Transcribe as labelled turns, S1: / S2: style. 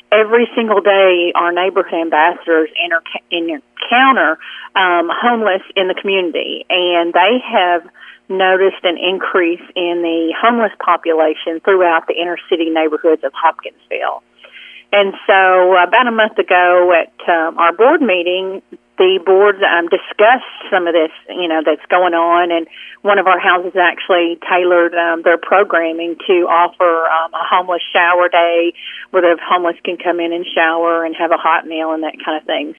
S1: every single day our neighborhood ambassadors encounter homeless in the community, and they have noticed an increase in the homeless population throughout the inner city neighborhoods of Hopkinsville. And so about a month ago at our board meeting, the board discussed some of this, that's going on, and one of our houses actually tailored their programming to offer a homeless shower day where the homeless can come in and shower and have a hot meal and that kind of thing.